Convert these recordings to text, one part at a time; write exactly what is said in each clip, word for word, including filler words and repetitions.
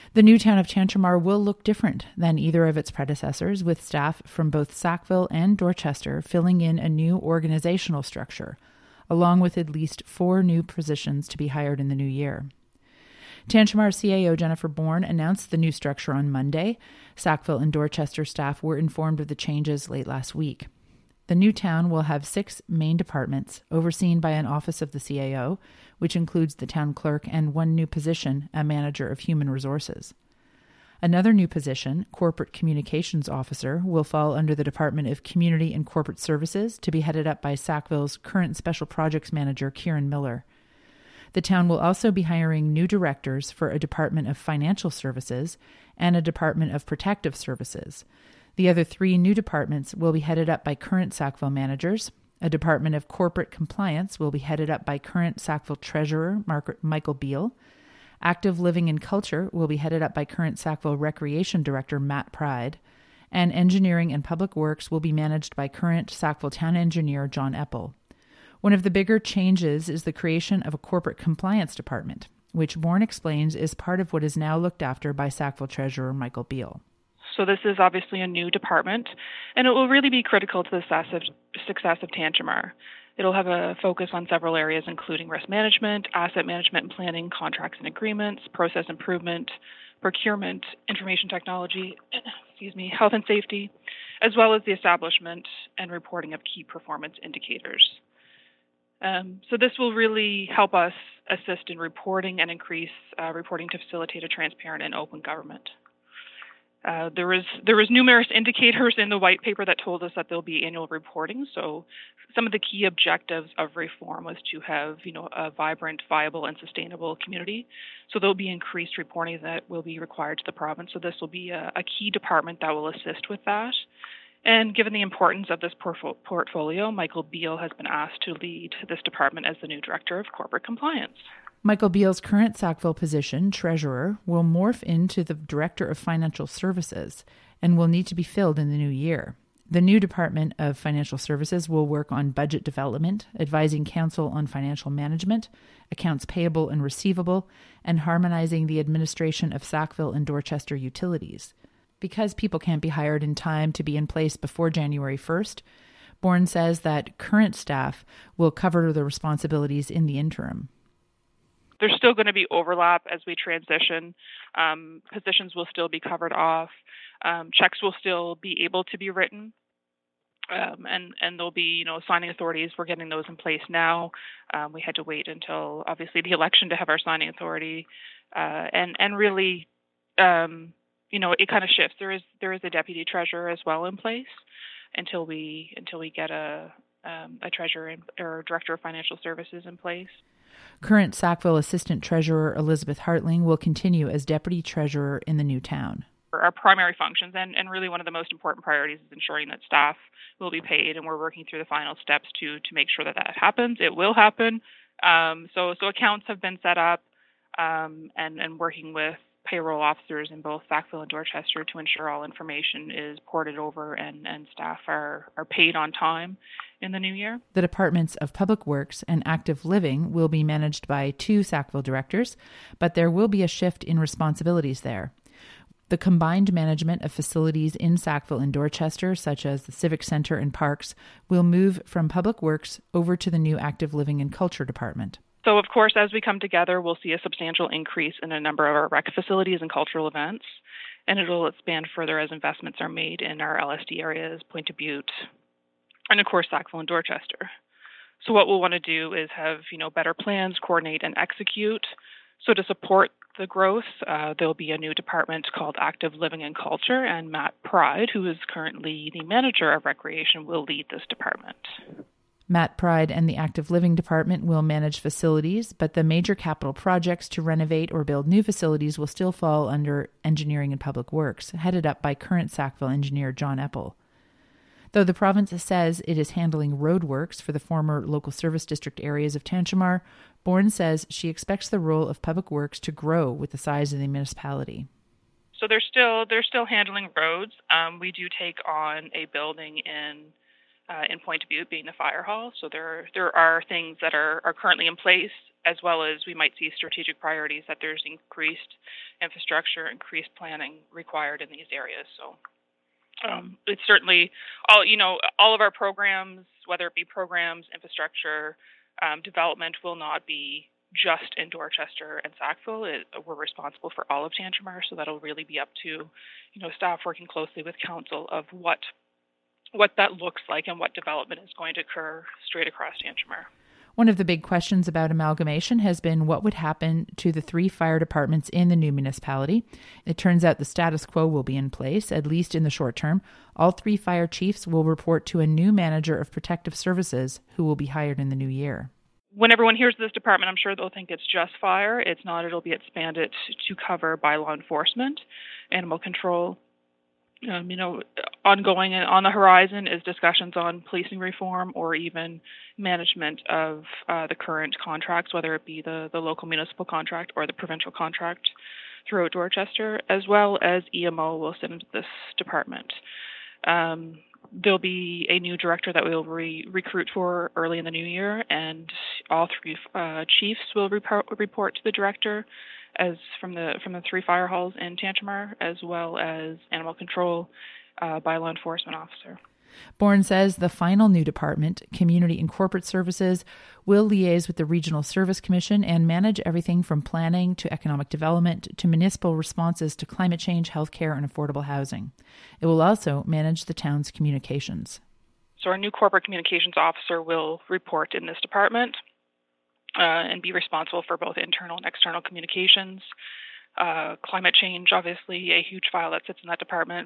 The new town of Tantramar will look different than either of its predecessors, with staff from both Sackville and Dorchester filling in a new organizational structure, along with at least four new positions to be hired in the new year. Tantramar C A O Jennifer Bourne announced the new structure on Monday. Sackville and Dorchester staff were informed of the changes late last week. The new town will have six main departments overseen by an office of the C A O, which includes the town clerk and one new position, a manager of human resources. Another new position, corporate communications officer, will fall under the Department of Community and Corporate Services to be headed up by Sackville's current special projects manager, Kieran Miller. The town will also be hiring new directors for a Department of Financial Services and a Department of Protective Services. The other three new departments will be headed up by current Sackville managers. A Department of Corporate Compliance will be headed up by current Sackville Treasurer Mark- Michael Beale. Active Living and Culture will be headed up by current Sackville Recreation Director Matt Pride. And Engineering and Public Works will be managed by current Sackville Town Engineer John Eppel. One of the bigger changes is the creation of a Corporate Compliance Department, which Bourne explains is part of what is now looked after by Sackville Treasurer Michael Beale. So this is obviously a new department, and it will really be critical to the success of, success of Tantramar. It'll have a focus on several areas, including risk management, asset management and planning, contracts and agreements, process improvement, procurement, information technology, excuse me, health and safety, as well as the establishment and reporting of key performance indicators. Um, so this will really help us assist in reporting and increase uh, reporting to facilitate a transparent and open government. Uh, there was there was numerous indicators in the white paper that told us that there'll be annual reporting. So some of the key objectives of reform was to have, you know, a vibrant, viable, and sustainable community. So there'll be increased reporting that will be required to the province. So this will be a, a key department that will assist with that. And given the importance of this porf- portfolio, Michael Beale has been asked to lead this department as the new Director of Corporate Compliance. Michael Beale's current Sackville position, Treasurer, will morph into the Director of Financial Services and will need to be filled in the new year. The new Department of Financial Services will work on budget development, advising Council on financial management, accounts payable and receivable, and harmonizing the administration of Sackville and Dorchester utilities. Because people can't be hired in time to be in place before January first, Bourne says that current staff will cover the responsibilities in the interim. There's still going to be overlap as we transition. Um, positions will still be covered off. Um, checks will still be able to be written. Um, and, and there'll be, you know, signing authorities. We're getting those in place now. Um, we had to wait until, obviously, the election to have our signing authority. Uh, and, and really, um, you know, it kind of shifts. There is there is a deputy treasurer as well in place until we until we get a um, a treasurer in, or director of financial services in place. Current Sackville Assistant Treasurer Elizabeth Hartling will continue as Deputy Treasurer in the new town. Our primary functions and, and really one of the most important priorities is ensuring that staff will be paid, and we're working through the final steps to to make sure that that happens. It will happen. Um, so so accounts have been set up um, and, and working with payroll officers in both Sackville and Dorchester to ensure all information is ported over and, and staff are, are paid on time in the new year. The Departments of Public Works and Active Living will be managed by two Sackville directors, but there will be a shift in responsibilities there. The combined management of facilities in Sackville and Dorchester, such as the Civic Centre and parks, will move from Public Works over to the new Active Living and Culture Department. So, of course, as we come together, we'll see a substantial increase in a number of our rec facilities and cultural events, and it'll expand further as investments are made in our L S D areas, Point de Butte, and, of course, Sackville and Dorchester. So what we'll want to do is have, you know, better plans, coordinate, and execute. So to support the growth, uh, there'll be a new department called Active Living and Culture, and Matt Pride, who is currently the manager of recreation, will lead this department. Matt Pride and the Active Living Department will manage facilities, but the major capital projects to renovate or build new facilities will still fall under Engineering and Public Works, headed up by current Sackville engineer John Eppel. Though the province says it is handling roadworks for the former local service district areas of Tantramar, Bourne says she expects the role of Public Works to grow with the size of the municipality. So they're still they're still handling roads. Um, we do take on a building in Uh, in Point de Butte, being the fire hall. So there there are things that are, are currently in place as well as we might see strategic priorities that there's increased infrastructure, increased planning required in these areas. So um, it's certainly all, you know, all of our programs, whether it be programs, infrastructure, um, development will not be just in Dorchester and Sackville. It, we're responsible for all of Tantramar, so that'll really be up to, you know, staff working closely with council of what what that looks like and what development is going to occur straight across Tantramar. One of the big questions about amalgamation has been what would happen to the three fire departments in the new municipality. It turns out the status quo will be in place, at least in the short term. All three fire chiefs will report to a new manager of protective services who will be hired in the new year. When everyone hears this department, I'm sure they'll think it's just fire. It's not. It'll be expanded to cover by law enforcement, animal control. Um, you know, ongoing and on the horizon is discussions on policing reform or even management of uh, the current contracts, whether it be the, the local municipal contract or the provincial contract throughout Dorchester, as well as E M O will sit into this department. Um, there'll be a new director that we'll re- recruit for early in the new year, and all three uh, chiefs will report, report to the director as from the from the three fire halls in Tantramar, as well as animal control uh, by law enforcement officer. Bourne says the final new department, Community and Corporate Services, will liaise with the Regional Service Commission and manage everything from planning to economic development to municipal responses to climate change, healthcare, and affordable housing. It will also manage the town's communications. So our new corporate communications officer will report in this department uh, and be responsible for both internal and external communications. Uh, climate change, obviously, a huge file that sits in that department.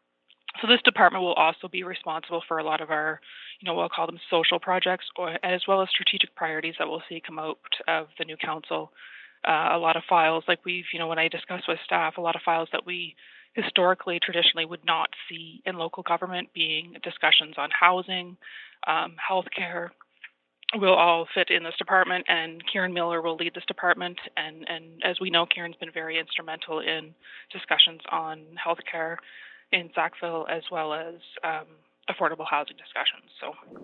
So this department will also be responsible for a lot of our, you know, we'll call them social projects, or as well as strategic priorities that we'll see come out of the new council. Uh, a lot of files, like we've, you know, when I discuss with staff, a lot of files that we historically, traditionally would not see in local government, being discussions on housing, um, healthcare, will all fit in this department, and Kieran Miller will lead this department. And, and as we know, Kieran's been very instrumental in discussions on healthcare in Sackville, as well as um, affordable housing discussions. So,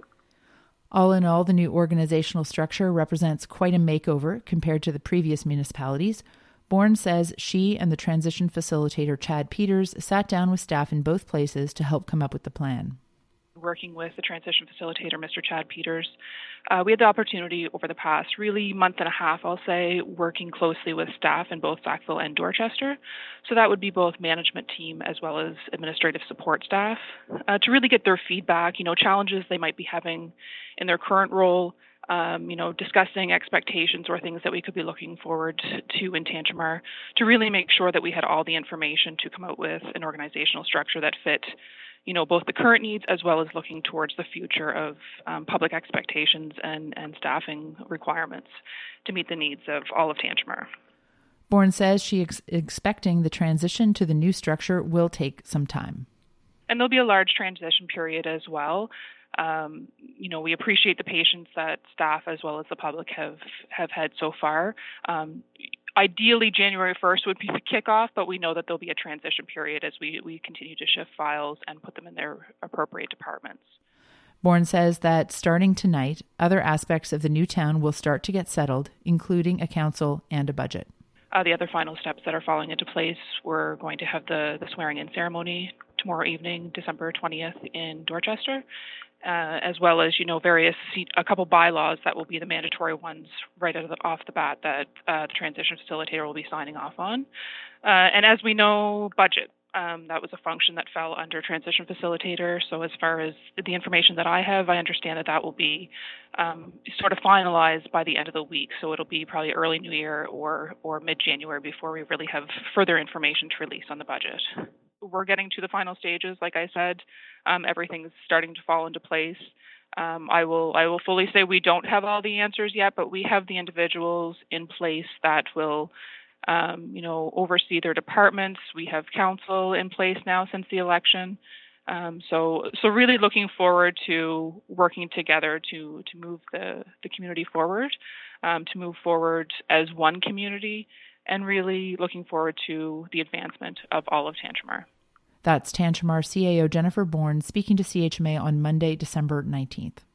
all in all, the new organizational structure represents quite a makeover compared to the previous municipalities. Bourne says she and the transition facilitator Chad Peters sat down with staff in both places to help come up with the plan. Working with the transition facilitator, Mister Chad Peters, uh, we had the opportunity over the past really month and a half, I'll say, working closely with staff in both Sackville and Dorchester. So that would be both management team as well as administrative support staff uh, to really get their feedback, you know, challenges they might be having in their current role, um, you know, discussing expectations or things that we could be looking forward to in Tantramar, to really make sure that we had all the information to come out with an organizational structure that fit, you know, both the current needs as well as looking towards the future of um, public expectations and, and staffing requirements to meet the needs of all of Tantramar. Bourne says she is expecting the transition to the new structure will take some time. And there'll be a large transition period as well. Um, you know, we appreciate the patience that staff as well as the public have, have had so far. Um, Ideally, January first would be the kickoff, but we know that there'll be a transition period as we, we continue to shift files and put them in their appropriate departments. Bourne says that starting tonight, other aspects of the new town will start to get settled, including a council and a budget. Uh, the other final steps that are falling into place, we're going to have the, the swearing-in ceremony tomorrow evening, December twentieth in Dorchester, uh, as well as, you know, various, a couple bylaws that will be the mandatory ones right out of the, off the bat that uh, the transition facilitator will be signing off on. Uh, and as we know, budget. Um, that was a function that fell under transition facilitator. So as far as the information that I have, I understand that that will be um, sort of finalized by the end of the week. So it'll be probably early New Year or or mid-January before we really have further information to release on the budget. We're getting to the final stages. Like I said, um, everything's starting to fall into place. Um, I will I will fully say we don't have all the answers yet, but we have the individuals in place that will Um, you know, oversee their departments. We have council in place now since the election. Um, so, so really looking forward to working together to to move the, the community forward, um, to move forward as one community, and really looking forward to the advancement of all of Tantramar. That's Tantramar C A O Jennifer Bourne speaking to C H M A on Monday, December nineteenth.